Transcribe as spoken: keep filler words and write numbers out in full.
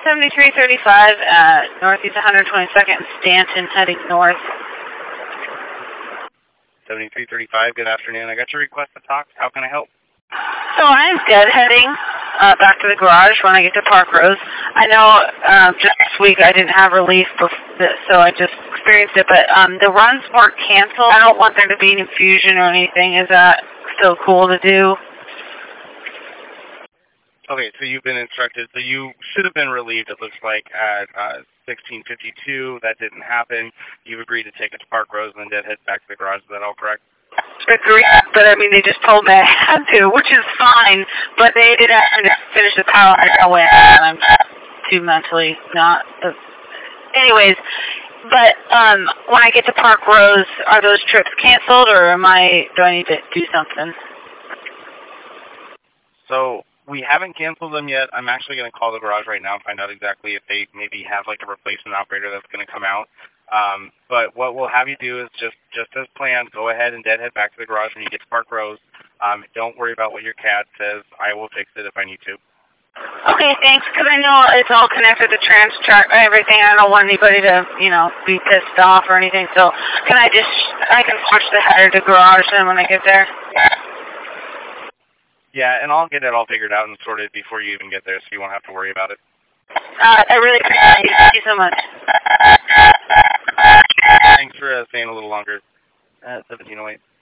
seventy-three thirty-five at Northeast one hundred twenty-second in Stanton, heading north. seventy-three thirty-five, good afternoon. I got your request to talk. How can I help? So I'm deadheading uh, back to the garage when I get to Park Rose. I know uh, just this week I didn't have relief, bef- so I just experienced it, but um, the runs weren't canceled. I don't want there to be an infusion or anything. Is that still cool to do? Okay, so you've been instructed. So you should have been relieved, it looks like, at uh, sixteen fifty-two. That didn't happen. You've agreed to take it to Park Rose and then head back to the garage. Is that all correct? Agree, but I mean, they just told me I had to, which is fine, but they didn't actually finish the power away, and I'm too mentally not. Uh, anyways, but um, when I get to Park Rose, are those trips canceled, or am I, do I need to do something? So we haven't canceled them yet. I'm actually going to call the garage right now and find out exactly if they maybe have like a replacement operator that's going to come out. Um, but what we'll have you do is just, just as planned, go ahead and deadhead back to the garage when you get to Park Rose. Um, don't worry about what your C A D says. I will fix it if I need to. Okay, thanks, because I know it's all connected to TransTrack and everything. I don't want anybody to, you know, be pissed off or anything. So can I just, I can switch the header to garage then when I get there? Yeah, and I'll get it all figured out and sorted before you even get there, so you won't have to worry about it. Uh, I really appreciate it. Thank you so much. Thanks for uh, staying a little longer. Uh, seventeen oh eight.